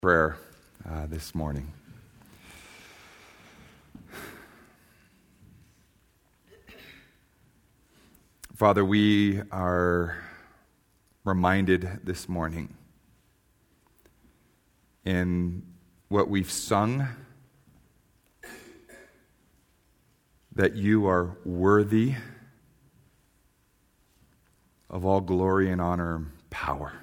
Prayer this morning. Father, we are reminded this morning in what we've sung that you are worthy of all glory and honor and power.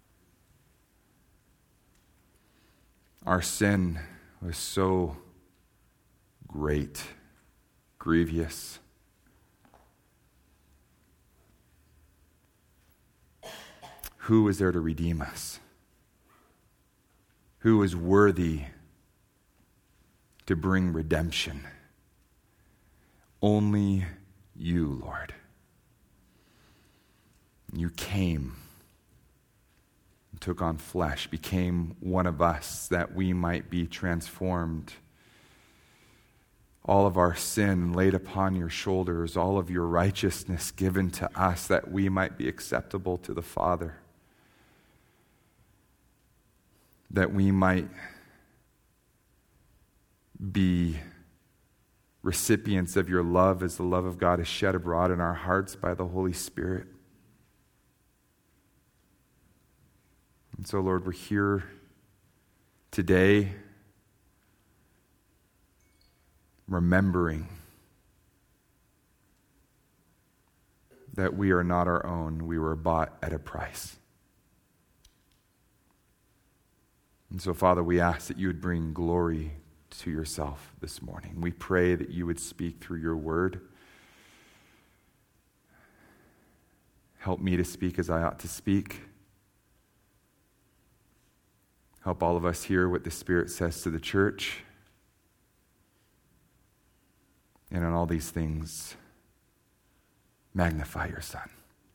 Our sin was so great, grievous. Who is there to redeem us? Who is worthy to bring redemption? Only you, Lord. You came, took on flesh, became one of us that we might be transformed. All of our sin laid upon your shoulders, all of your righteousness given to us that we might be acceptable to the Father. That we might be recipients of your love as the love of God is shed abroad in our hearts by the Holy Spirit. And so, Lord, we're here today remembering that we are not our own. We were bought at a price. And so, Father, we ask that you would bring glory to yourself this morning. We pray that you would speak through your word. Help me to speak as I ought to speak. Help all of us hear what the Spirit says to the church. And in all these things, magnify your Son.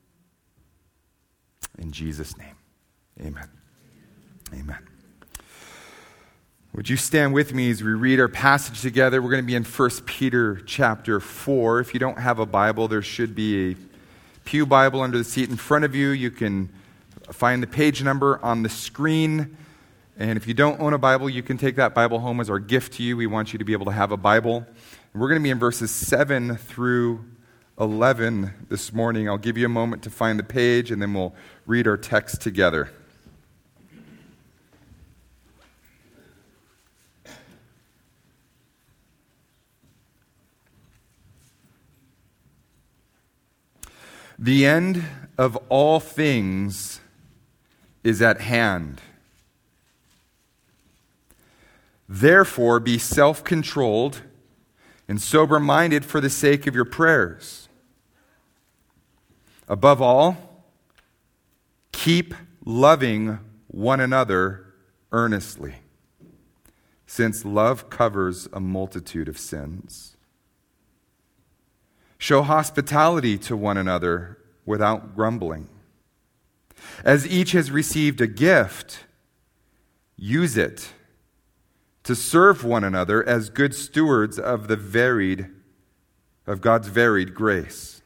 In Jesus' name, amen. Amen. Would you stand with me as we read our passage together? We're going to be in 1 Peter chapter 4. If you don't have a Bible, there should be a pew Bible under the seat in front of you. You can find the page number on the screen. And if you don't own a Bible, you can take that Bible home as our gift to you. We want you to be able to have a Bible. And we're going to be in verses 7 through 11 this morning. I'll give you a moment to find the page, and then we'll read our text together. The end of all things is at hand. Therefore, be self-controlled and sober-minded for the sake of your prayers. Above all, keep loving one another earnestly, since love covers a multitude of sins. Show hospitality to one another without grumbling. As each has received a gift, use it to serve one another as good stewards of God's varied grace.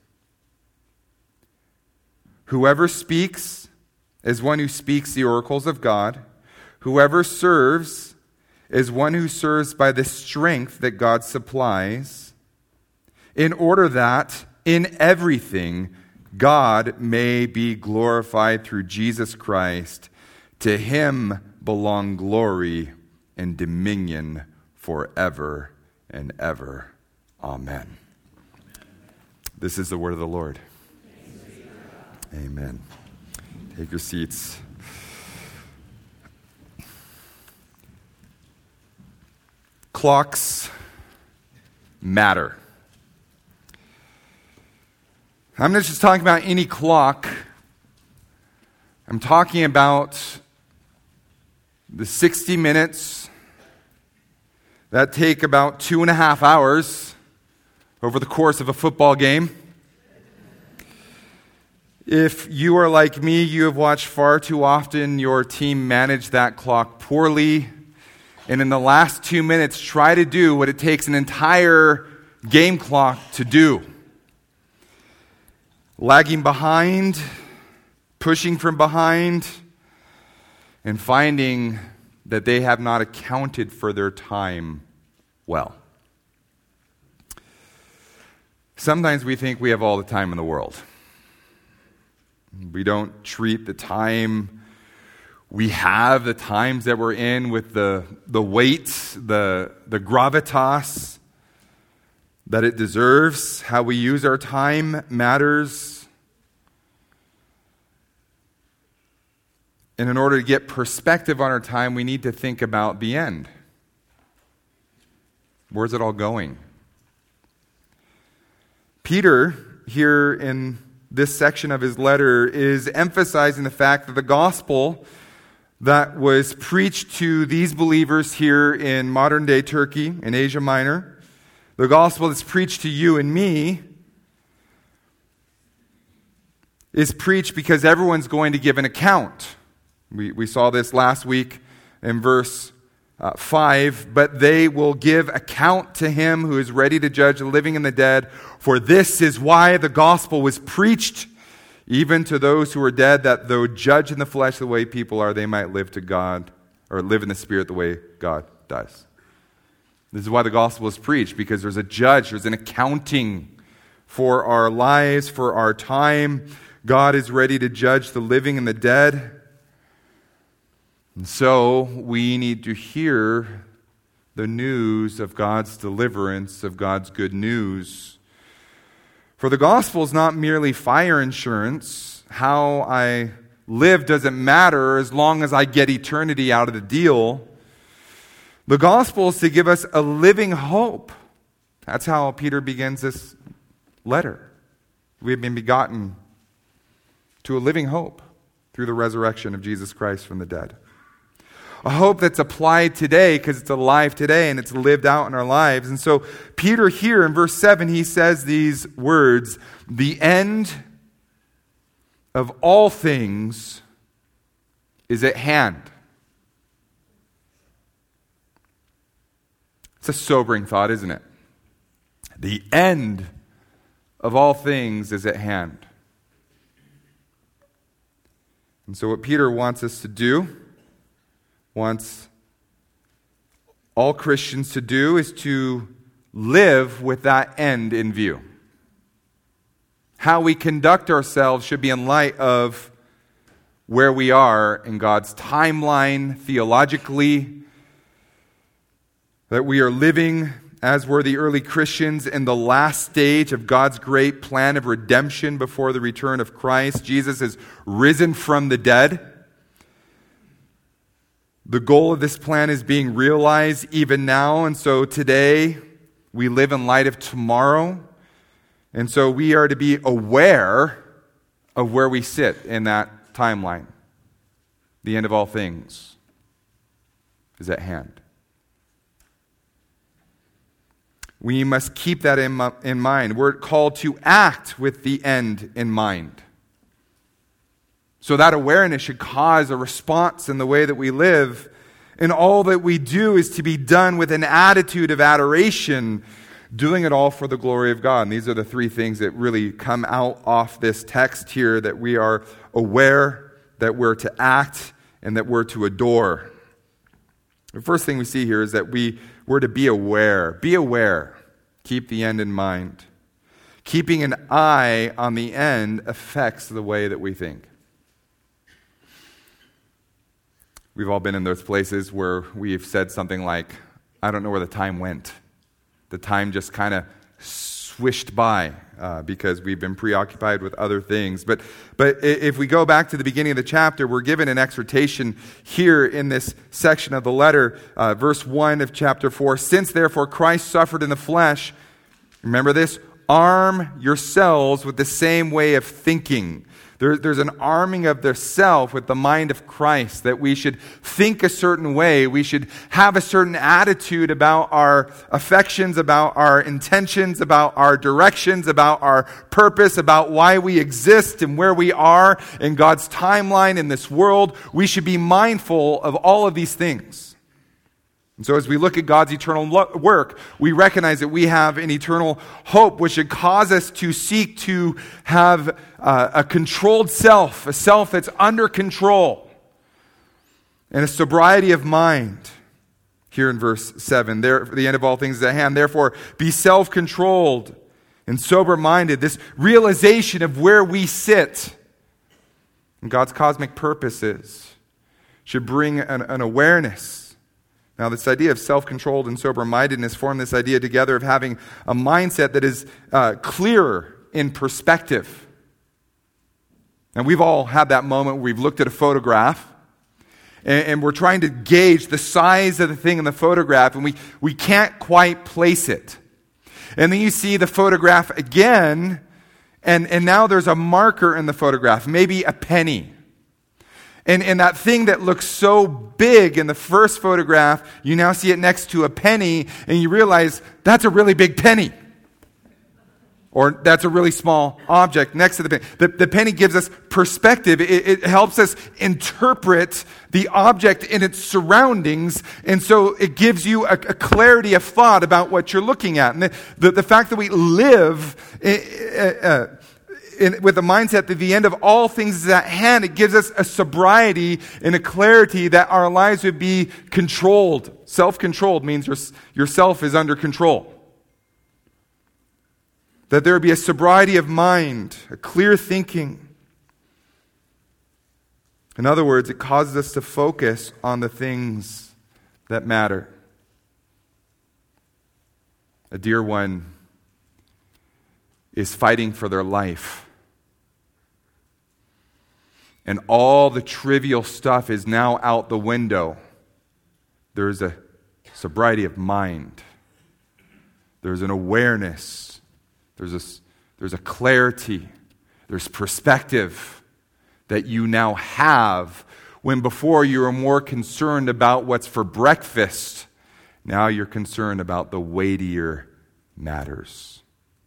Whoever speaks is one who speaks the oracles of God. Whoever serves is one who serves by the strength that God supplies, in order that in everything God may be glorified through Jesus Christ. To him belong glory and dominion forever and ever. Amen. This is the word of the Lord. Amen. Take your seats. Clocks matter. I'm not just talking about any clock. I'm talking about the 60 minutes that take about 2.5 hours over the course of a football game. If you are like me, you have watched far too often your team manage that clock poorly, and in the last 2 minutes try to do what it takes an entire game clock to do. Lagging behind, pushing from behind, and finding that they have not accounted for their time well. Sometimes we think we have all the time in the world. We don't treat the time we have, the times that we're in, with the weight, the gravitas that it deserves. How we use our time matters. And in order to get perspective on our time, we need to think about the end. Where's it all going? Peter, here in this section of his letter, is emphasizing the fact that the gospel that was preached to these believers here in modern-day Turkey, in Asia Minor, the gospel that's preached to you and me, is preached because everyone's going to give an account. We saw this last week in verse 5, but they will give account to him who is ready to judge the living and the dead, for this is why the gospel was preached, even to those who are dead, that though judged in the flesh the way people are, they might live to God, or live in the Spirit the way God does. This is why the gospel is preached, because there's a judge, there's an accounting for our lives, for our time. God is ready to judge the living and the dead. And so we need to hear the news of God's deliverance, of God's good news. For the gospel is not merely fire insurance. How I live doesn't matter as long as I get eternity out of the deal. The gospel is to give us a living hope. That's how Peter begins this letter. We have been begotten to a living hope through the resurrection of Jesus Christ from the dead. A hope that's applied today because it's alive today and it's lived out in our lives. And so Peter here in verse 7, he says these words, "The end of all things is at hand." It's a sobering thought, isn't it? The end of all things is at hand. And so what Peter wants us to do, wants all Christians to do, is to live with that end in view. How we conduct ourselves should be in light of where we are in God's timeline theologically, that we are living as were the early Christians in the last stage of God's great plan of redemption before the return of Christ. Jesus is risen from the dead. The goal of this plan is being realized even now, and so today we live in light of tomorrow, and so we are to be aware of where we sit in that timeline. The end of all things is at hand. We must keep that in mind. We're called to act with the end in mind. So that awareness should cause a response in the way that we live. And all that we do is to be done with an attitude of adoration, doing it all for the glory of God. And these are the three things that really come out off this text here, that we are aware, that we're to act, and that we're to adore. The first thing we see here is that we're to be aware. Be aware. Keep the end in mind. Keeping an eye on the end affects the way that we think. We've all been in those places where we've said something like, "I don't know where the time went." The time just kind of swished by because we've been preoccupied with other things. But if we go back to the beginning of the chapter, we're given an exhortation here in this section of the letter, verse 1 of chapter 4. "Since therefore Christ suffered in the flesh," remember this, "arm yourselves with the same way of thinking." There's an arming of the self with the mind of Christ, that we should think a certain way. We should have a certain attitude about our affections, about our intentions, about our directions, about our purpose, about why we exist and where we are in God's timeline in this world. We should be mindful of all of these things. And so as we look at God's eternal work, we recognize that we have an eternal hope, which should cause us to seek to have a controlled self, a self that's under control. and a sobriety of mind. Here in verse 7, there, the end of all things is at hand. Therefore, be self-controlled and sober-minded. This realization of where we sit and God's cosmic purposes should bring an awareness. Now, this idea of self-controlled and sober-mindedness form this idea together of having a mindset that is clearer in perspective. And we've all had that moment where we've looked at a photograph and we're trying to gauge the size of the thing in the photograph, and we can't quite place it. And then you see the photograph again, and now there's a marker in the photograph, maybe a penny. And that thing that looks so big in the first photograph, you now see it next to a penny, and you realize that's a really big penny. Or that's a really small object next to the penny. The penny gives us perspective. It helps us interpret the object in its surroundings, and so it gives you a clarity of thought about what you're looking at. And the fact that we live with the mindset that the end of all things is at hand, it gives us a sobriety and a clarity that our lives would be controlled. Self-controlled means yourself is under control. That there would be a sobriety of mind, a clear thinking. In other words, it causes us to focus on the things that matter. A dear one is fighting for their life. And all the trivial stuff is now out the window. There is a sobriety of mind. There's an awareness. There's a clarity, there's perspective that you now have, when before you were more concerned about what's for breakfast. Now you're concerned about the weightier matters.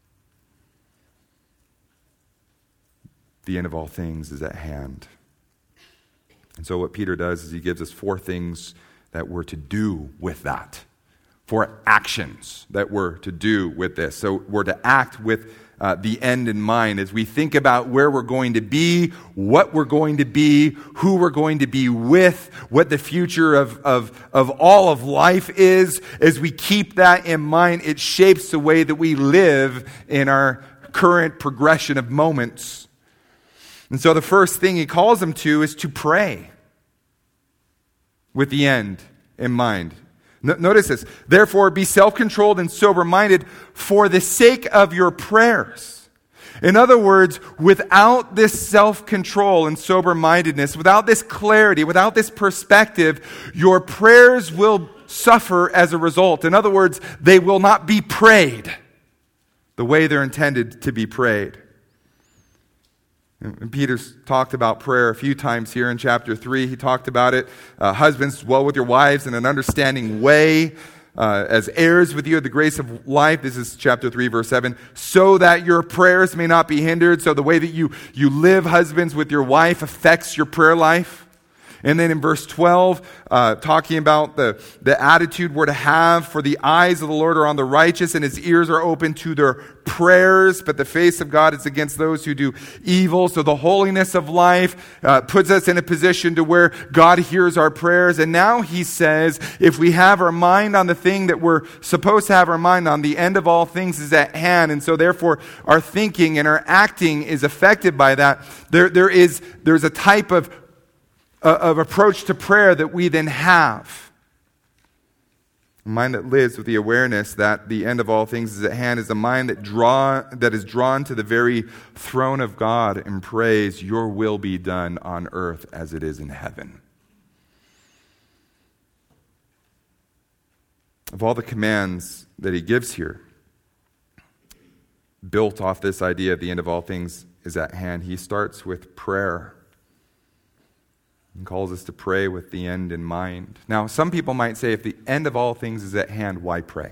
The end of all things is at hand. And so what Peter does is he gives us 4 things that we're to do with that. 4 actions that we're to do with this. So we're to act with the end in mind as we think about where we're going to be, what we're going to be, who we're going to be with, what the future of all of life is. As we keep that in mind, it shapes the way that we live in our current progression of moments. And so the first thing he calls them to is to pray with the end in mind. Notice this. Therefore, be self-controlled and sober-minded for the sake of your prayers. In other words, without this self-control and sober-mindedness, without this clarity, without this perspective, your prayers will suffer as a result. In other words, they will not be prayed the way they're intended to be prayed. And Peter's talked about prayer a few times here in chapter 3. He talked about it. Husbands, dwell with your wives in an understanding way, as heirs with you of the grace of life. This is chapter 3, verse 7. So that your prayers may not be hindered. So the way that you live, husbands, with your wife affects your prayer life. And then in verse 12, talking about the attitude we're to have. For the eyes of the Lord are on the righteous, and his ears are open to their prayers, but the face of God is against those who do evil. So the holiness of life puts us in a position to where God hears our prayers. And now he says, if we have our mind on the thing that we're supposed to have our mind on, the end of all things is at hand. And so therefore our thinking and our acting is affected by that. There's a type of approach to prayer that we then have. A mind that lives with the awareness that the end of all things is at hand is a mind that is drawn to the very throne of God and prays, your will be done on earth as it is in heaven. Of all the commands that he gives here, built off this idea of the end of all things is at hand, he starts with prayer. And calls us to pray with the end in mind. Now, some people might say, if the end of all things is at hand, why pray?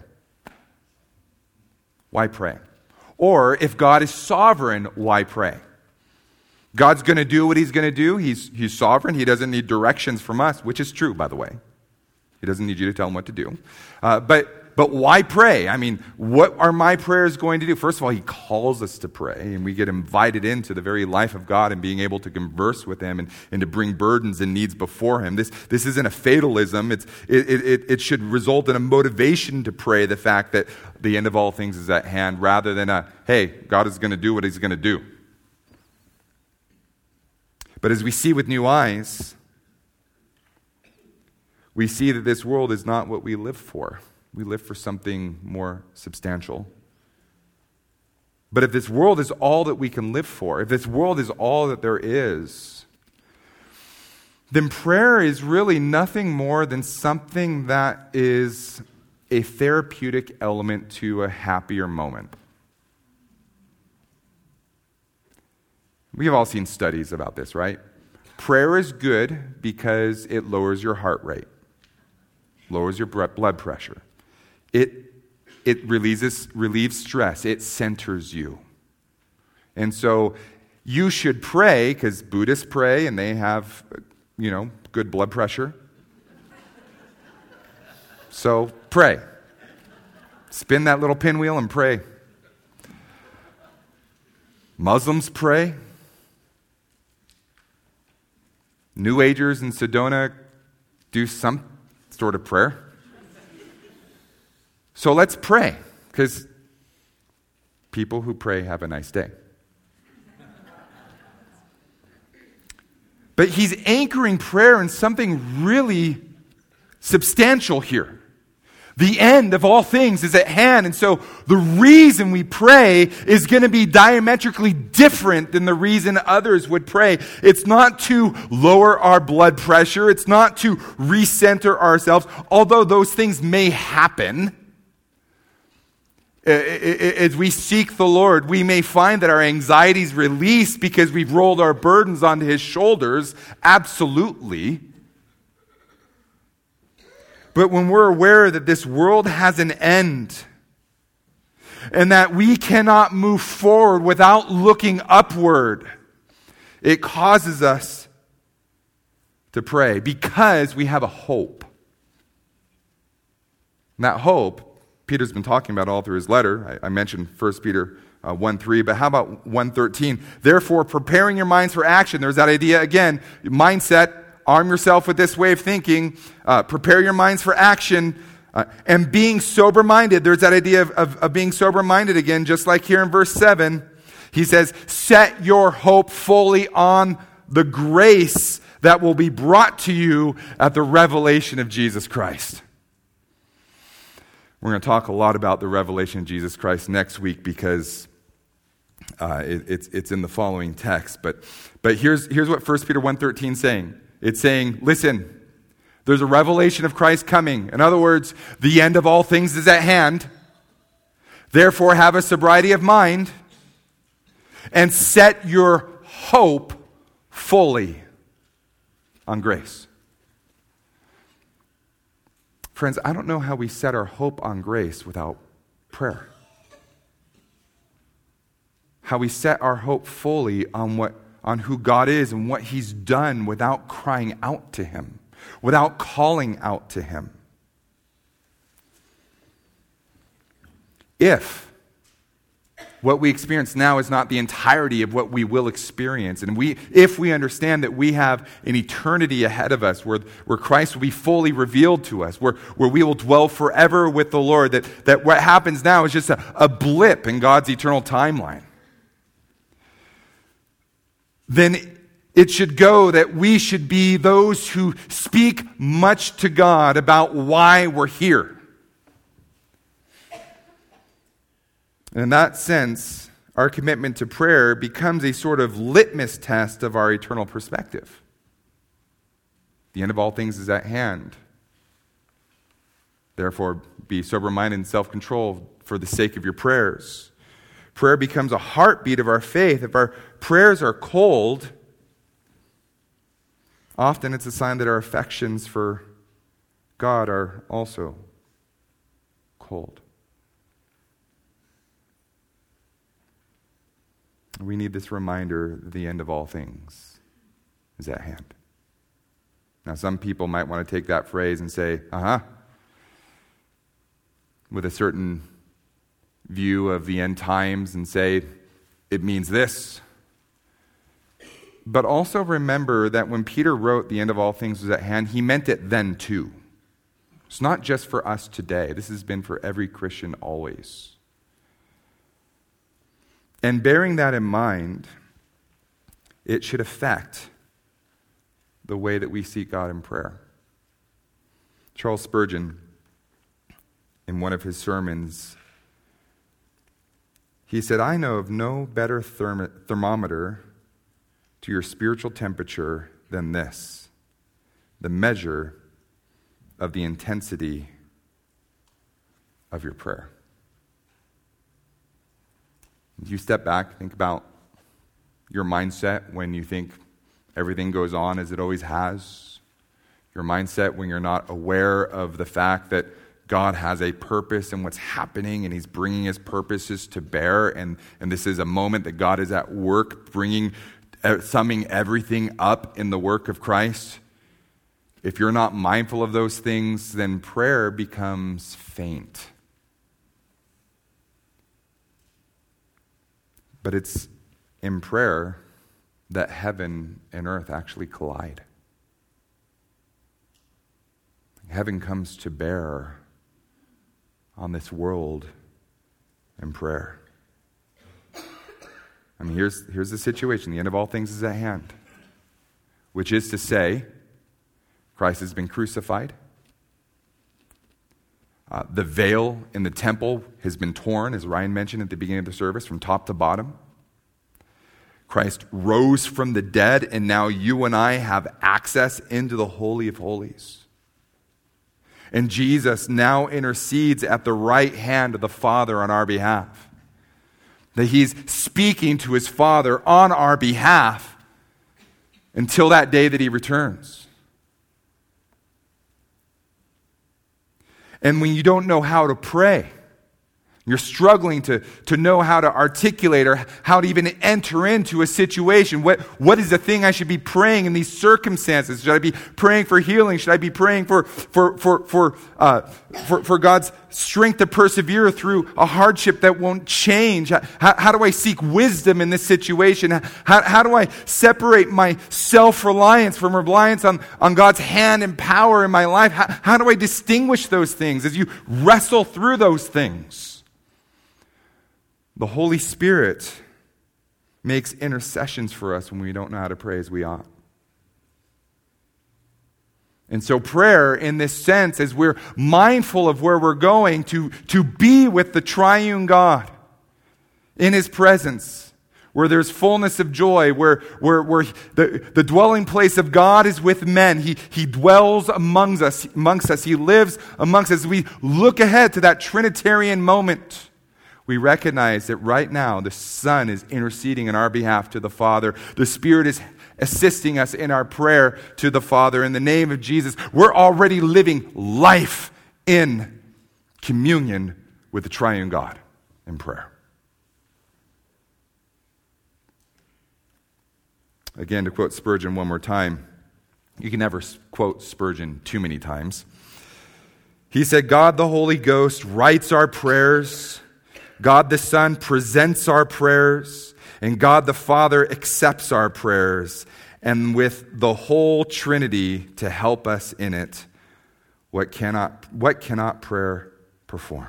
Why pray? Or, if God is sovereign, why pray? God's going to do what he's going to do. He's sovereign. He doesn't need directions from us, which is true, by the way. He doesn't need you to tell him what to do. But why pray? I mean, what are my prayers going to do? First of all, he calls us to pray, and we get invited into the very life of God and being able to converse with him and to bring burdens and needs before him. This isn't a fatalism. It should result in a motivation to pray, the fact that the end of all things is at hand, rather than hey, God is going to do what he's going to do. But as we see with new eyes, we see that this world is not what we live for. We live for something more substantial. But if this world is all that we can live for, if this world is all that there is, then prayer is really nothing more than something that is a therapeutic element to a happier moment. We've all seen studies about this, right? Prayer is good because it lowers your heart rate, lowers your blood pressure. It relieves stress. It centers you. And so you should pray, because Buddhists pray and they have, good blood pressure. So pray. Spin that little pinwheel and pray. Muslims pray. New Agers in Sedona do some sort of prayer. So let's pray, because people who pray have a nice day. But he's anchoring prayer in something really substantial here. The end of all things is at hand, and so the reason we pray is going to be diametrically different than the reason others would pray. It's not to lower our blood pressure. It's not to recenter ourselves, although those things may happen. As we seek the Lord, we may find that our anxieties release because we've rolled our burdens onto his shoulders. Absolutely. But when we're aware that this world has an end and that we cannot move forward without looking upward, it causes us to pray because we have a hope. And that hope, Peter's been talking about all through his letter. I mentioned 1 Peter 1:3, but how about 1:13? Therefore, preparing your minds for action. There's that idea again, mindset. Arm yourself with this way of thinking. Prepare your minds for action. And being sober-minded. There's that idea of being sober-minded again, just like here in verse 7. He says, set your hope fully on the grace that will be brought to you at the revelation of Jesus Christ. We're going to talk a lot about the revelation of Jesus Christ next week because it's in the following text. But here's what 1 Peter 1:13 is saying. It's saying, listen, there's a revelation of Christ coming. In other words, the end of all things is at hand. Therefore, have a sobriety of mind and set your hope fully on grace. Friends, I don't know how we set our hope on grace without prayer. How we set our hope fully on who God is and what he's done without crying out to him, without calling out to him. If what we experience now is not the entirety of what we will experience, and if we understand that we have an eternity ahead of us where Christ will be fully revealed to us, where we will dwell forever with the Lord, that what happens now is just a blip in God's eternal timeline, then it should go that we should be those who speak much to God about why we're here. And in that sense, our commitment to prayer becomes a sort of litmus test of our eternal perspective. The end of all things is at hand. Therefore, be sober-minded and self-controlled for the sake of your prayers. Prayer becomes a heartbeat of our faith. If our prayers are cold, often it's a sign that our affections for God are also cold. We need this reminder that the end of all things is at hand. Now, some people might want to take that phrase and say, with a certain view of the end times and say, it means this. But also remember that when Peter wrote the end of all things was at hand, he meant it then too. It's not just for us today. This has been for every Christian always. And bearing that in mind, it should affect the way that we seek God in prayer. Charles Spurgeon, in one of his sermons, he said, "I know of no better thermometer to your spiritual temperature than this, the measure of the intensity of your prayer." If you step back, think about your mindset when you think everything goes on as it always has. Your mindset when you're not aware of the fact that God has a purpose in what's happening and He's bringing His purposes to bear. And this is a moment that God is at work summing everything up in the work of Christ. If you're not mindful of those things, then prayer becomes faint. But it's in prayer that heaven and earth actually collide. Heaven comes to bear on this world in prayer. I mean, here's the situation. The end of all things is at hand, which is to say, Christ has been crucified. The veil in the temple has been torn, as Ryan mentioned at the beginning of the service, from top to bottom. Christ rose from the dead, and now you and I have access into the Holy of Holies. And Jesus now intercedes at the right hand of the Father on our behalf. That He's speaking to His Father on our behalf until that day that He returns. And when you don't know how to pray, you're struggling to know how to articulate or how to even enter into a situation. What is the thing I should be praying in these circumstances? Should I be praying for healing? Should I be praying for God's strength to persevere through a hardship that won't change? How do I seek wisdom in this situation? How do I separate my self-reliance from reliance on God's hand and power in my life? How do I distinguish those things as you wrestle through those things? The Holy Spirit makes intercessions for us when we don't know how to pray as we ought. And so prayer, in this sense, as we're mindful of where we're going, to be with the triune God in His presence, where there's fullness of joy, where the dwelling place of God is with men. He dwells amongst us. He lives amongst us. As we look ahead to that Trinitarian moment, we recognize that right now the Son is interceding on our behalf to the Father. The Spirit is assisting us in our prayer to the Father. In the name of Jesus, we're already living life in communion with the triune God in prayer. Again, to quote Spurgeon one more time, you can never quote Spurgeon too many times. He said, "God the Holy Ghost writes our prayers, God the Son presents our prayers, and God the Father accepts our prayers. And with the whole Trinity to help us in it, what cannot prayer perform?"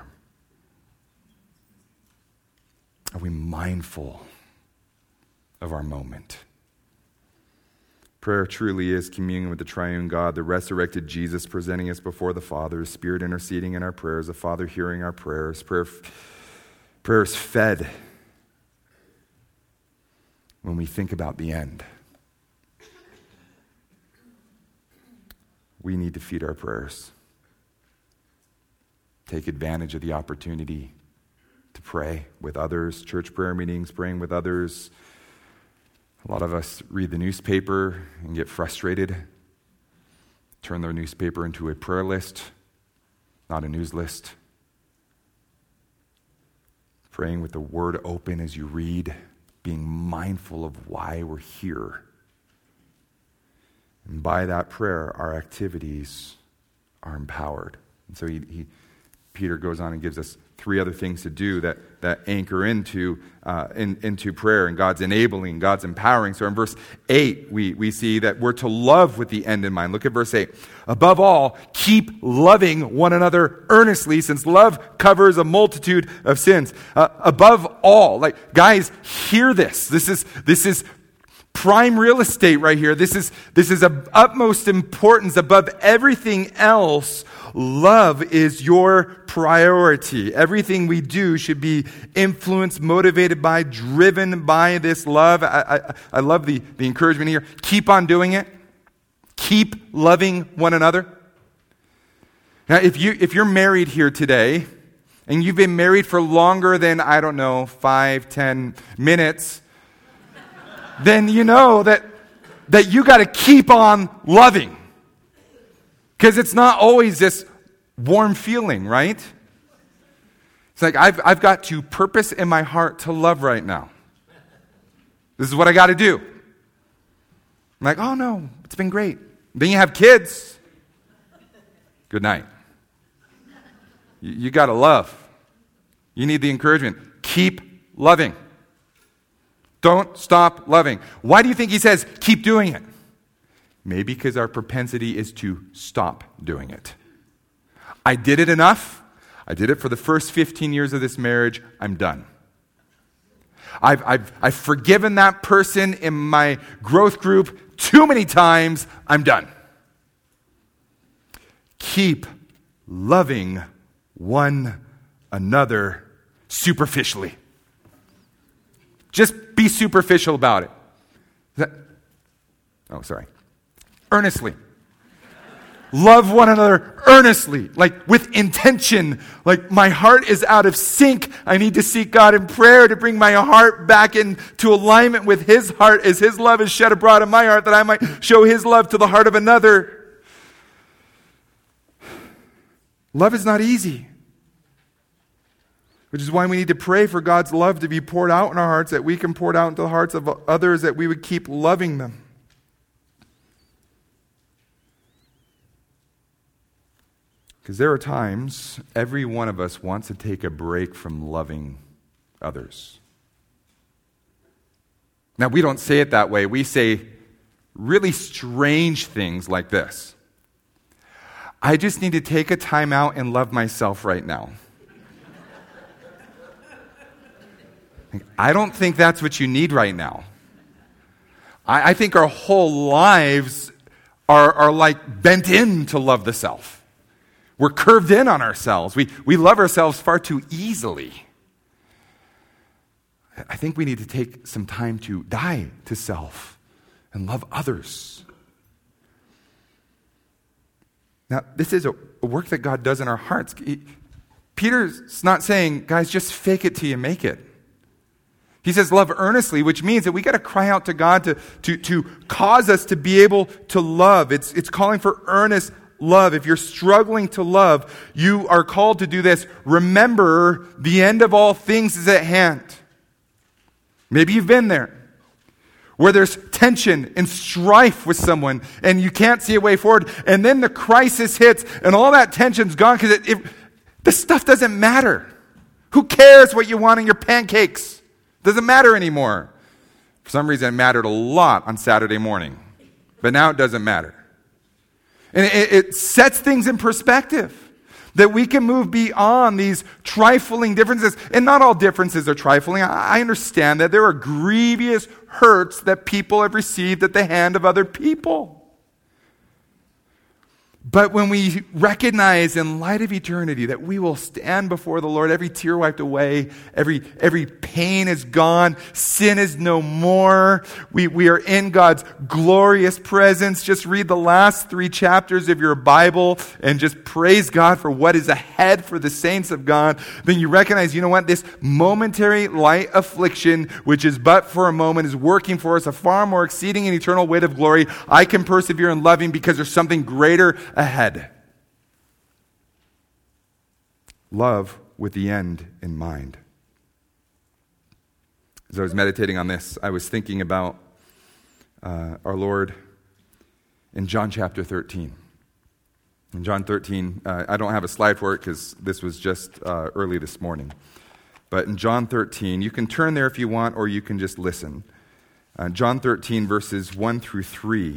Are we mindful of our moment? Prayer truly is communion with the triune God, the resurrected Jesus presenting us before the Father, the Spirit interceding in our prayers, the Father hearing our prayers. Prayer is fed when we think about the end. We need to feed our prayers. Take advantage of the opportunity to pray with others, church prayer meetings, praying with others. A lot of us read the newspaper and get frustrated, turn their newspaper into a prayer list, not a news list. Praying with the Word open as you read, being mindful of why we're here. And by that prayer, our activities are empowered. And so Peter goes on and gives us 3 other things to do that anchor into prayer, and God's enabling, God's empowering. So in verse 8, we see that we're to love with the end in mind. Look at verse 8. Above all, keep loving one another earnestly, since love covers a multitude of sins. Above all, guys, hear this. This is prime real estate right here. This is of utmost importance. Above everything else, love is your priority. Everything we do should be influenced, motivated by, driven by this love. I love the encouragement here. Keep on doing it. Keep loving one another. Now, if you're married here today, and you've been married for longer than, 5-10 minutes, then you know that you got to keep on loving. Because it's not always this warm feeling, right? It's like, I've got to purpose in my heart to love right now. This is what I got to do. I'm like, oh no, it's been great. Then you have kids. Good night. You got to love. You need the encouragement. Keep loving. Don't stop loving. Why do you think he says, keep doing it? Maybe because our propensity is to stop doing it. I did it enough. I did it for the first 15 years of this marriage. I'm done. I've forgiven that person in my growth group too many times. I'm done. Keep loving one another superficially. Just be superficial about it. Earnestly. Love one another earnestly, with intention. My heart is out of sync. I need to seek God in prayer to bring my heart back into alignment with His heart as His love is shed abroad in my heart, that I might show His love to the heart of another. Love is not easy. Which is why we need to pray for God's love to be poured out in our hearts, that we can pour it out into the hearts of others, that we would keep loving them. Because there are times every one of us wants to take a break from loving others. Now, we don't say it that way. We say really strange things like this. I just need to take a time out and love myself right now. I don't think that's what you need right now. I think our whole lives are bent in to love the self. We're curved in on ourselves. We love ourselves far too easily. I think we need to take some time to die to self and love others. Now, this is a work that God does in our hearts. Peter's not saying, guys, just fake it till you make it. He says love earnestly, which means that we got to cry out to God to cause us to be able to love. It's calling for earnest love. If you're struggling to love, you are called to do this. Remember, the end of all things is at hand. Maybe you've been there, where there's tension and strife with someone, and you can't see a way forward, and then the crisis hits, and all that tension's gone because this stuff doesn't matter. Who cares what you want in your pancakes? Doesn't matter anymore. For some reason, it mattered a lot on Saturday morning. But now it doesn't matter. And it sets things in perspective. That we can move beyond these trifling differences. And not all differences are trifling. I understand that there are grievous hurts that people have received at the hand of other people. But when we recognize in light of eternity that we will stand before the Lord, every tear wiped away, every pain is gone, sin is no more, we are in God's glorious presence. Just read the last 3 chapters of your Bible and just praise God for what is ahead for the saints of God. Then you recognize, you know what, this momentary light affliction, which is but for a moment, is working for us a far more exceeding and eternal weight of glory. I can persevere in loving because there's something greater ahead. Love with the end in mind. As I was meditating on this, I was thinking about our Lord in John chapter 13. In John 13, I don't have a slide for it because this was just early this morning. But in John 13, you can turn there if you want, or you can just listen. John 13, verses 1 through 3.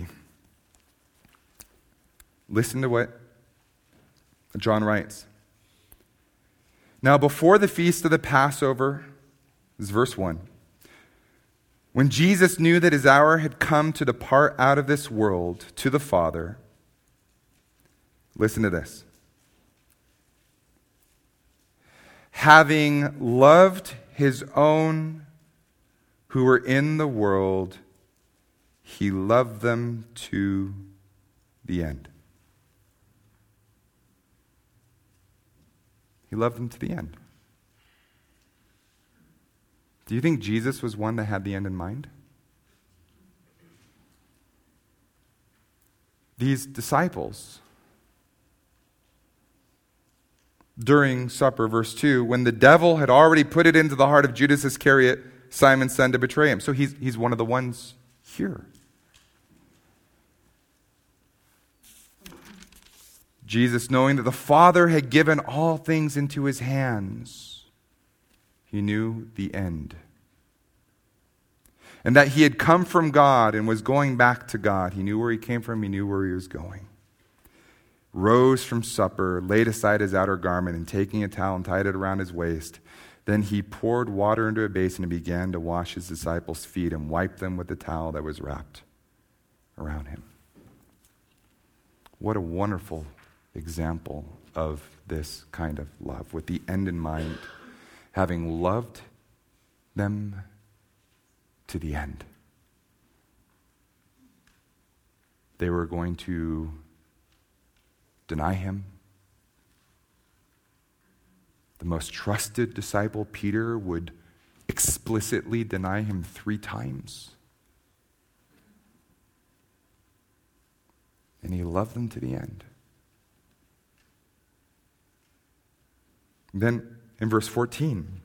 Listen to what John writes. Now, before the feast of the Passover, this is verse 1, when Jesus knew that his hour had come to depart out of this world to the Father, listen to this. Having loved his own who were in the world, he loved them to the end. He loved them to the end. Do you think Jesus was one that had the end in mind? These disciples, during supper, verse 2, when the devil had already put it into the heart of Judas Iscariot, Simon's son, to betray him. So he's one of the ones here. Jesus, knowing that the Father had given all things into his hands, he knew the end. And that he had come from God and was going back to God. He knew where he came from, he knew where he was going. Rose from supper, laid aside his outer garment, and taking a towel and tied it around his waist. Then he poured water into a basin and began to wash his disciples' feet and wipe them with the towel that was wrapped around him. What a wonderful example of this kind of love, with the end in mind, having loved them to the end. They were going to deny him. The most trusted disciple, Peter, would explicitly deny him 3 times. And he loved them to the end. Then in verse 14,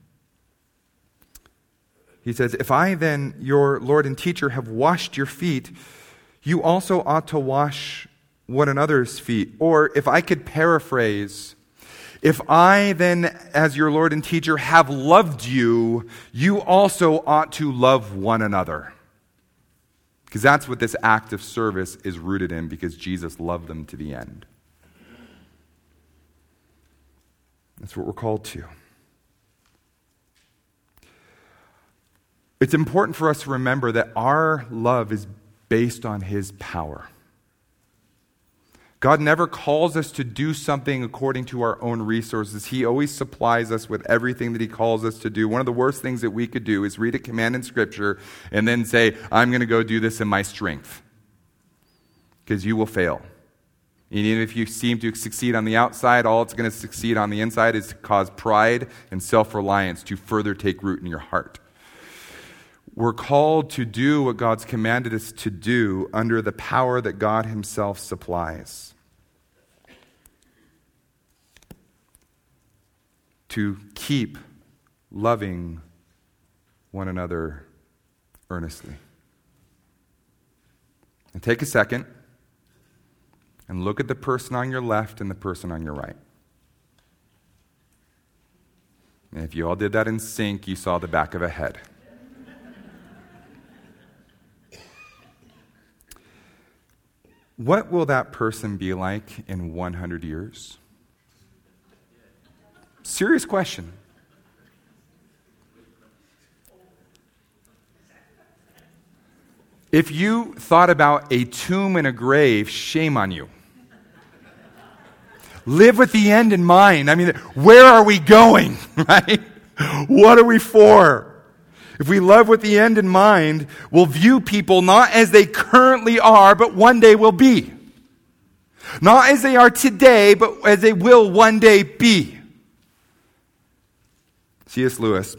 he says, if I then, your Lord and teacher, have washed your feet, you also ought to wash one another's feet. Or if I could paraphrase, if I then, as your Lord and teacher, have loved you, you also ought to love one another. Because that's what this act of service is rooted in, because Jesus loved them to the end. That's what we're called to. It's important for us to remember that our love is based on his power. God never calls us to do something according to our own resources. He always supplies us with everything that he calls us to do. One of the worst things that we could do is read a command in Scripture and then say, I'm going to go do this in my strength. Because you will fail. And even if you seem to succeed on the outside, all it's going to succeed on the inside is to cause pride and self-reliance to further take root in your heart. We're called to do what God's commanded us to do under the power that God himself supplies. To keep loving one another earnestly. And take a second and look at the person on your left and the person on your right. And if you all did that in sync, you saw the back of a head. What will that person be like in 100 years? Serious question. If you thought about a tomb and a grave, shame on you. Live with the end in mind. I mean, where are we going, right? What are we for? If we love with the end in mind, we'll view people not as they currently are, but one day will be. Not as they are today, but as they will one day be. C.S. Lewis,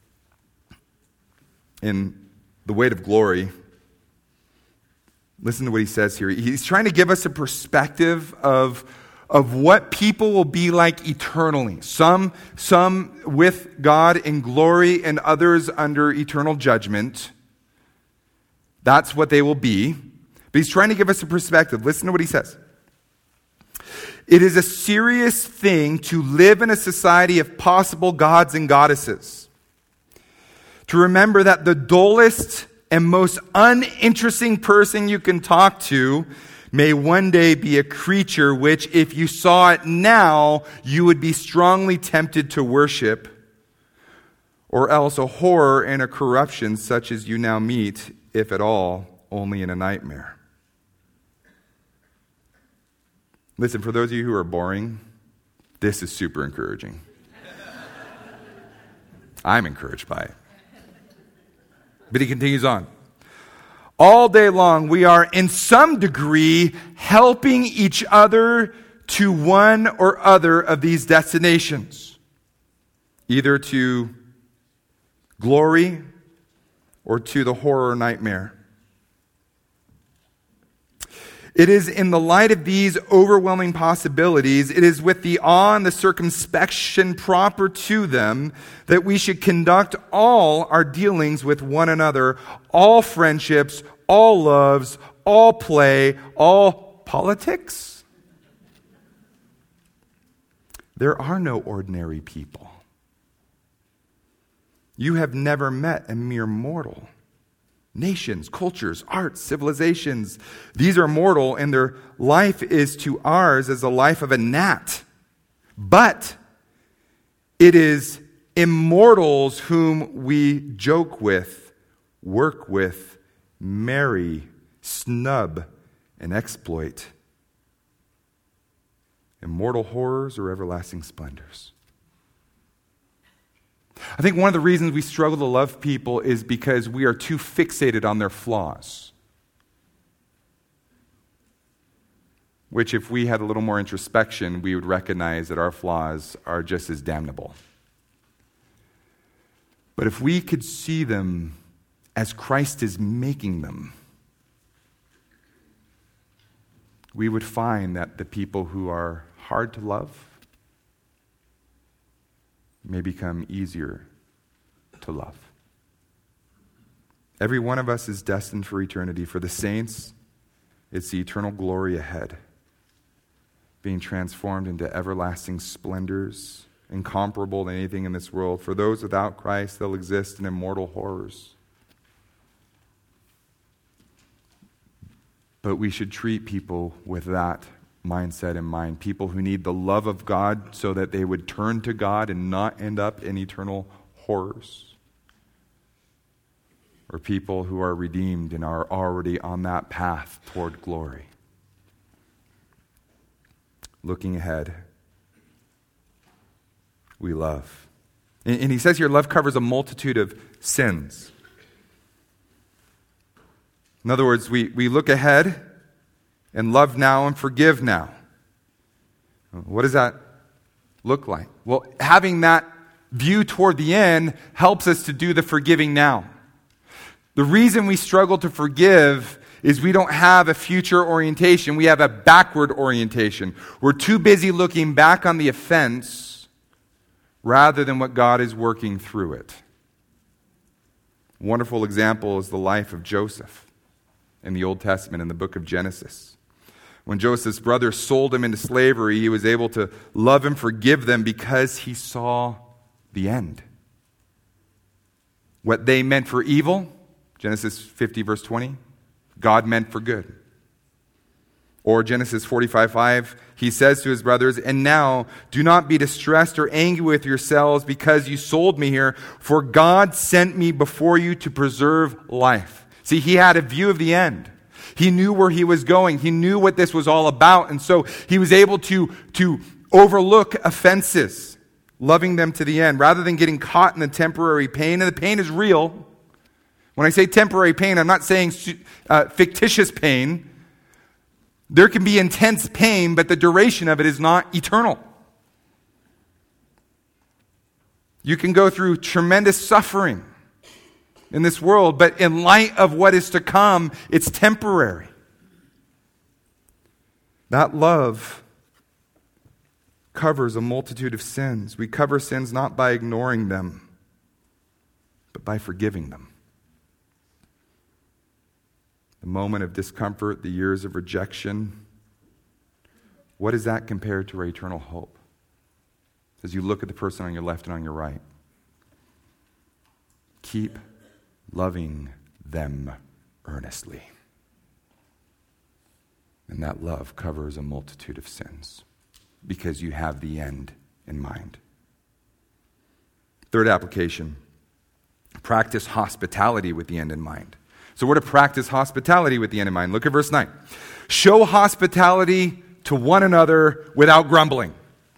in The Weight of Glory, listen to what he says here. He's trying to give us a perspective of what people will be like eternally. Some with God in glory and others under eternal judgment. That's what they will be. But he's trying to give us a perspective. Listen to what he says. It is a serious thing to live in a society of possible gods and goddesses. To remember that the dullest and most uninteresting person you can talk to may one day be a creature which, if you saw it now, you would be strongly tempted to worship, or else a horror and a corruption such as you now meet, if at all, only in a nightmare. Listen, for those of you who are boring, this is super encouraging. I'm encouraged by it. But he continues on. All day long, we are in some degree helping each other to one or other of these destinations, either to glory or to the horror nightmare. It is in the light of these overwhelming possibilities, it is with the awe and the circumspection proper to them that we should conduct all our dealings with one another, all friendships, all loves, all play, all politics. There are no ordinary people. You have never met a mere mortal. Nations, cultures, arts, civilizations, these are mortal, and their life is to ours as the life of a gnat. But it is immortals whom we joke with, work with, marry, snub, and exploit. Immortal horrors or everlasting splendors. I think one of the reasons we struggle to love people is because we are too fixated on their flaws. Which, if we had a little more introspection, we would recognize that our flaws are just as damnable. But if we could see them as Christ is making them, we would find that the people who are hard to love may become easier to love. Every one of us is destined for eternity. For the saints, it's the eternal glory ahead, being transformed into everlasting splendors, incomparable to anything in this world. For those without Christ, they'll exist in immortal horrors. But we should treat people with that mindset in mind. People who need the love of God so that they would turn to God and not end up in eternal horrors. Or people who are redeemed and are already on that path toward glory. Looking ahead, we love. And he says here, love covers a multitude of sins. In other words, we look ahead and love now and forgive now. What does that look like? Well, having that view toward the end helps us to do the forgiving now. The reason we struggle to forgive is we don't have a future orientation. We have a backward orientation. We're too busy looking back on the offense rather than what God is working through it. A wonderful example is the life of Joseph in the Old Testament, in the book of Genesis. When Joseph's brothers sold him into slavery, he was able to love and forgive them because he saw the end. What they meant for evil, Genesis 50, verse 20, God meant for good. Or Genesis 45:5, he says to his brothers, "And now do not be distressed or angry with yourselves because you sold me here, for God sent me before you to preserve life." See, he had a view of the end. He knew where he was going. He knew what this was all about. And so he was able to overlook offenses, loving them to the end, rather than getting caught in the temporary pain. And the pain is real. When I say temporary pain, I'm not saying fictitious pain. There can be intense pain, but the duration of it is not eternal. You can go through tremendous suffering in this world, but in light of what is to come, it's temporary. That love covers a multitude of sins. We cover sins not by ignoring them, but by forgiving them. the moment of discomfort, the years of rejection, what is that compared to our eternal hope? As you look at the person on your left and on your right, keep loving them earnestly. And that love covers a multitude of sins because you have the end in mind. Third application, practice hospitality with the end in mind. So we're to practice hospitality with the end in mind. Look at verse 9. Show hospitality to one another without grumbling.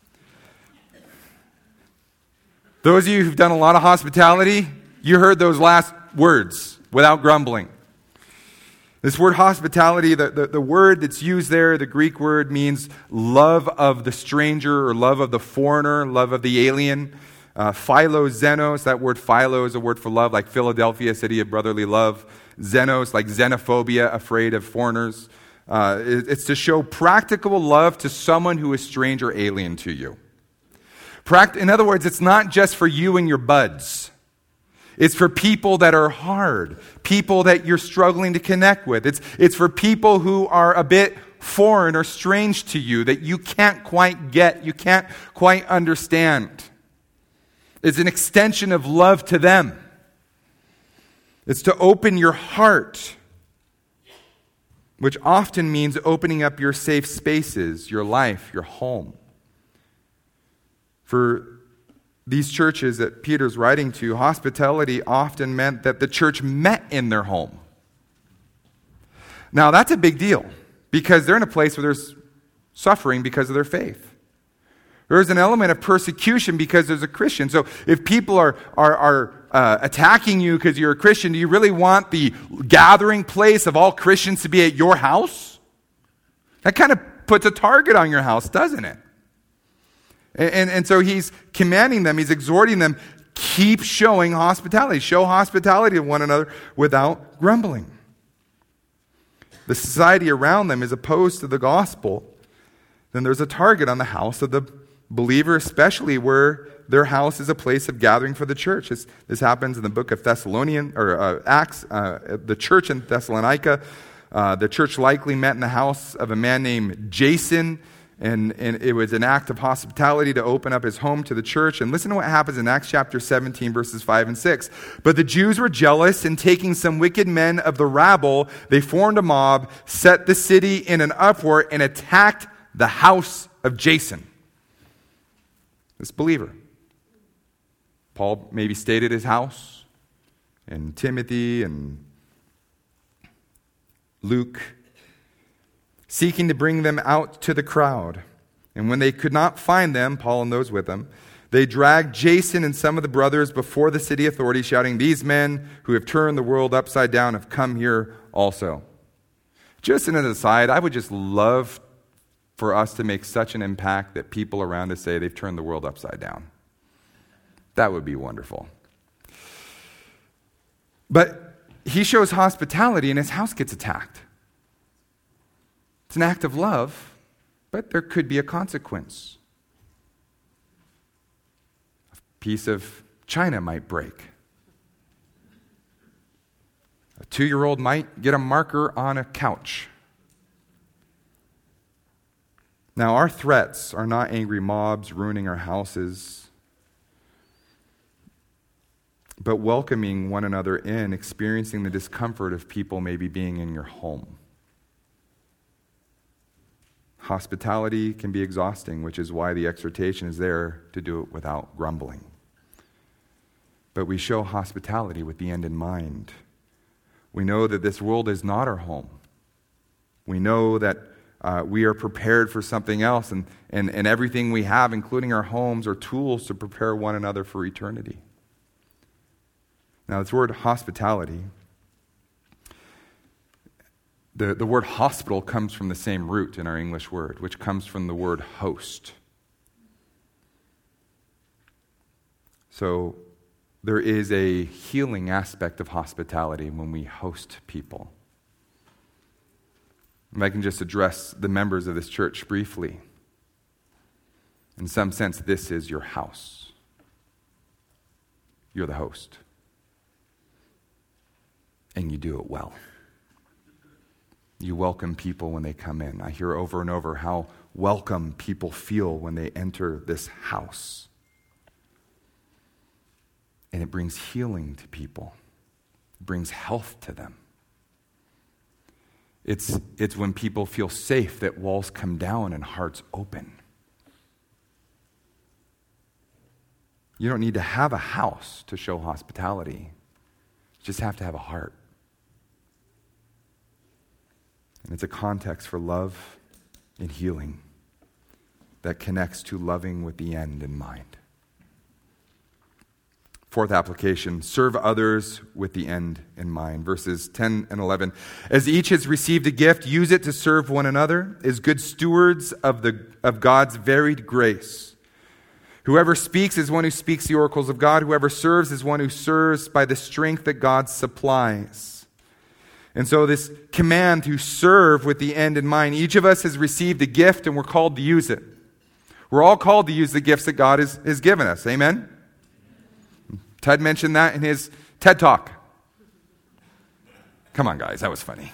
Those of you who've done a lot of hospitality, you heard those last words, without grumbling. This word hospitality, the word that's used there, the Greek word, means love of the stranger or love of the foreigner, love of the alien. Philoxenos, that word philo is a word for love, like Philadelphia, city of brotherly love. Xenos, like xenophobia, afraid of foreigners. It's to show practical love to someone who is strange or alien to you. In other words, it's not just for you and your buds. It's for people that are hard, people that you're struggling to connect with. It's for people who are a bit foreign or strange to you that you can't quite get, you can't quite understand. It's an extension of love to them. It's to open your heart, which often means opening up your safe spaces, your life, your home. For these churches that Peter's writing to, hospitality often meant that the church met in their home. Now, that's a big deal because they're in a place where there's suffering because of their faith. There's an element of persecution because there's a Christian. So if people are attacking you because you're a Christian, do you really want the gathering place of all Christians to be at your house? That kind of puts a target on your house, doesn't it? And so he's commanding them, he's exhorting them, keep showing hospitality. Show hospitality to one another without grumbling. The society around them is opposed to the gospel. Then there's a target on the house of the believer, especially where their house is a place of gathering for the church. This happens in the book of Acts. The church in Thessalonica, the church likely met in the house of a man named Jason, and it was an act of hospitality to open up his home to the church. And listen to what happens in Acts chapter 17, verses 5 and 6. But the Jews were jealous, and taking some wicked men of the rabble, they formed a mob, set the city in an uproar, and attacked the house of Jason, this believer. Paul maybe stayed at his house, and Timothy and Luke, seeking to bring them out to the crowd. And when they could not find them, Paul and those with them, they dragged Jason and some of the brothers before the city authorities, shouting, "These men who have turned the world upside down have come here also." Just an aside, I would just love for us to make such an impact that people around us say they've turned the world upside down. That would be wonderful. But he shows hospitality and his house gets attacked. It's an act of love, but there could be a consequence. A piece of china might break. A 2-year-old might get a marker on a couch. Now, our threats are not angry mobs ruining our houses, but welcoming one another in, experiencing the discomfort of people maybe being in your home. Hospitality can be exhausting, which is why the exhortation is there to do it without grumbling. But we show hospitality with the end in mind. We know that this world is not our home. We know that we are prepared for something else, and everything we have, including our homes, are tools to prepare one another for eternity. Now, this word hospitality, the word hospital comes from the same root in our English word, which comes from the word host. So there is a healing aspect of hospitality when we host people. If I can just address the members of this church briefly. In some sense, this is your house. You're the host. And you do it well. You welcome people when they come in. I hear over and over how welcome people feel when they enter this house. And it brings healing to people. It brings health to them. It's when people feel safe that walls come down and hearts open. You don't need to have a house to show hospitality. You just have to have a heart. And it's a context for love and healing that connects to loving with the end in mind. Fourth application, serve others with the end in mind. Verses 10 and 11. As each has received a gift, use it to serve one another as good stewards of God's varied grace. Whoever speaks is one who speaks the oracles of God. Whoever serves is one who serves by the strength that God supplies. And so this command to serve with the end in mind, each of us has received a gift and we're called to use it. We're all called to use the gifts that God has given us. Amen? Ted mentioned that in his TED Talk. Come on, guys, that was funny.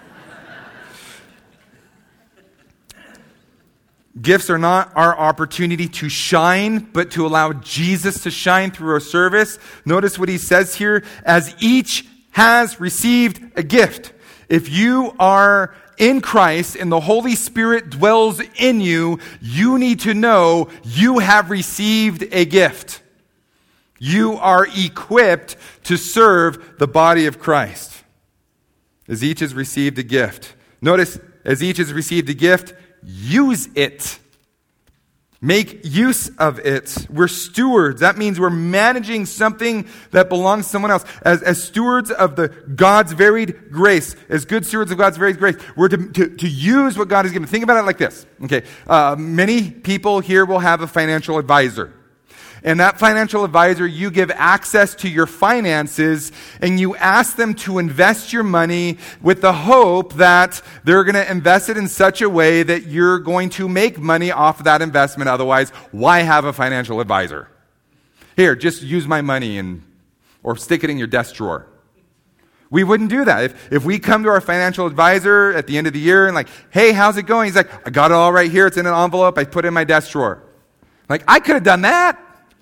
Gifts are not our opportunity to shine, but to allow Jesus to shine through our service. Notice what he says here, as each has received a gift. If you are in Christ and the Holy Spirit dwells in you, you need to know you have received a gift. You are equipped to serve the body of Christ. As each has received a gift. Notice, as each has received a gift, use it. Make use of it. We're stewards. That means we're managing something that belongs to someone else. As stewards of God's varied grace, as good stewards of God's varied grace, we're to use what God has given. Think about it like this. Okay, many people here will have a financial advisor. And that financial advisor, you give access to your finances and you ask them to invest your money with the hope that they're going to invest it in such a way that you're going to make money off of that investment. Otherwise, why have a financial advisor? Here, just use my money or stick it in your desk drawer. We wouldn't do that. If we come to our financial advisor at the end of the year and like, hey, how's it going? He's like, I got it all right here. It's in an envelope. I put it in my desk drawer. Like, I could have done that.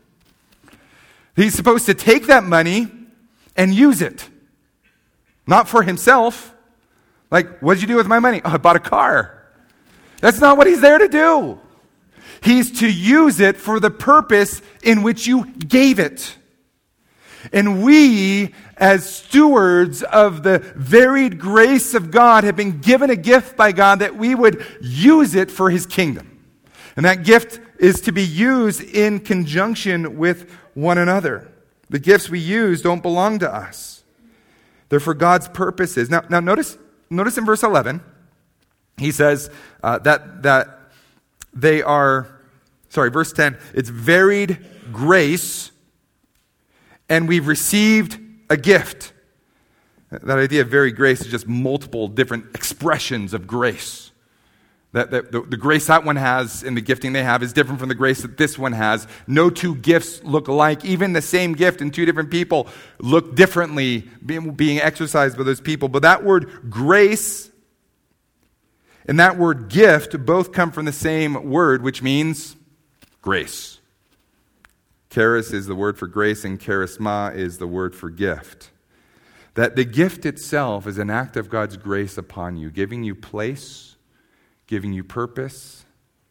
He's supposed to take that money and use it. Not for himself. Like, what did you do with my money? Oh, I bought a car. That's not what he's there to do. He's to use it for the purpose in which you gave it. And we, as stewards of the varied grace of God, have been given a gift by God that we would use it for his kingdom. And that gift is to be used in conjunction with one another. The gifts we use don't belong to us. They're for God's purposes. Now notice in verse 11, he says that they are, verse 10, it's varied grace, and we've received a gift. That idea of varied grace is just multiple different expressions of grace. The grace that one has and the gifting they have is different from the grace that this one has. No two gifts look alike. Even the same gift in two different people look differently being exercised by those people. But that word grace and that word gift both come from the same word, which means grace. Charis is the word for grace and charisma is the word for gift. That the gift itself is an act of God's grace upon you, giving you place, giving you purpose,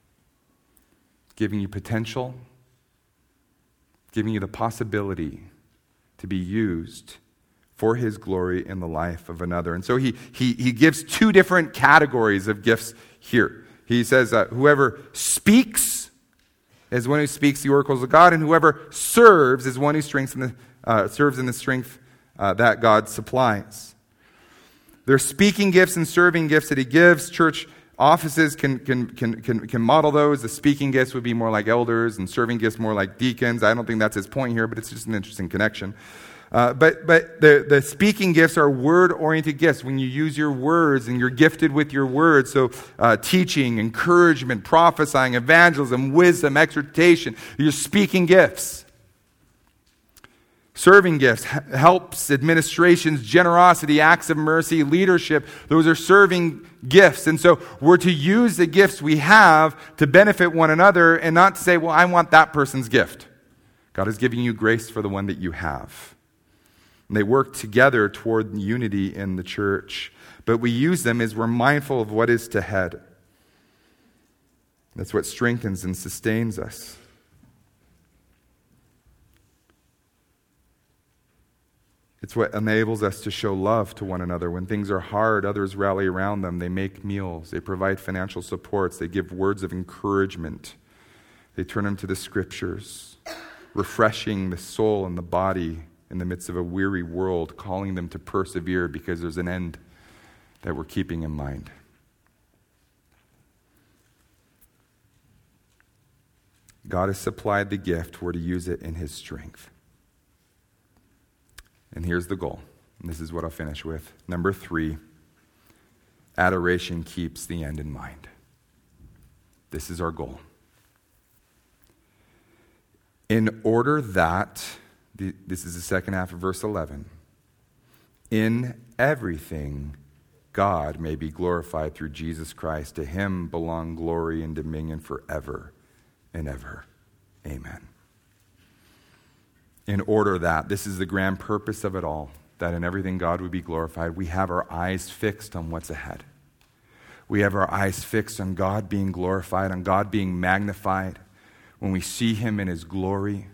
giving you potential, giving you the possibility to be used for his glory in the life of another. And so he gives two different categories of gifts here. He says, whoever speaks is one who speaks the oracles of God, and whoever serves is one who serves in the strength that God supplies. There are speaking gifts and serving gifts that he gives. Church offices can model those. The speaking gifts would be more like elders and serving gifts more like deacons. I don't think that's his point here, but it's just an interesting connection. But the speaking gifts are word-oriented gifts. When you use your words and you're gifted with your words, so teaching, encouragement, prophesying, evangelism, wisdom, exhortation, you're speaking gifts. Serving gifts, helps, administrations, generosity, acts of mercy, leadership, those are serving gifts. And so we're to use the gifts we have to benefit one another and not to say, well, I want that person's gift. God is giving you grace for the one that you have. And they work together toward unity in the church. But we use them as we're mindful of what is to head. That's what strengthens and sustains us. It's what enables us to show love to one another. When things are hard, others rally around them. They make meals. They provide financial supports. They give words of encouragement. They turn them to the Scriptures, refreshing the soul and the body in the midst of a weary world, calling them to persevere because there's an end that we're keeping in mind. God has supplied the gift. We're to use it in His strength. And here's the goal. And this is what I'll finish with. Number 3, adoration keeps the end in mind. This is our goal. In order that, this is the second half of verse 11, in everything God may be glorified through Jesus Christ. To Him belong glory and dominion forever and ever. Amen. In order that, this is the grand purpose of it all, that in everything God would be glorified. We have our eyes fixed on what's ahead. We have our eyes fixed on God being glorified, on God being magnified. When we see Him in His glory,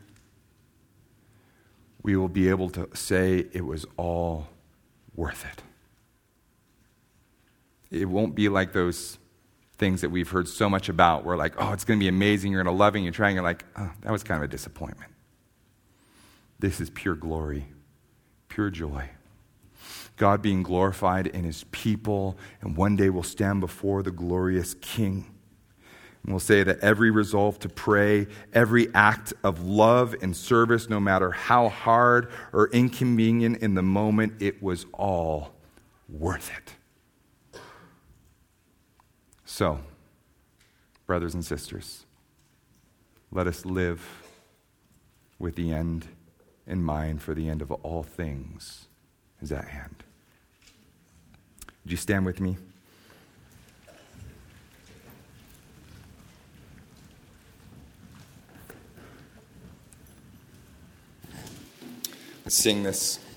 we will be able to say it was all worth it. It won't be like those things that we've heard so much about. We're like, oh, it's going to be amazing. You're going to love it. And you're trying. You're like, oh, that was kind of a disappointment. This is pure glory, pure joy. God being glorified in His people, and one day we'll stand before the glorious King. And we'll say that every resolve to pray, every act of love and service, no matter how hard or inconvenient in the moment, it was all worth it. So, brothers and sisters, let us live with the end in mind, for the end of all things is at hand. Would you stand with me? Let's sing this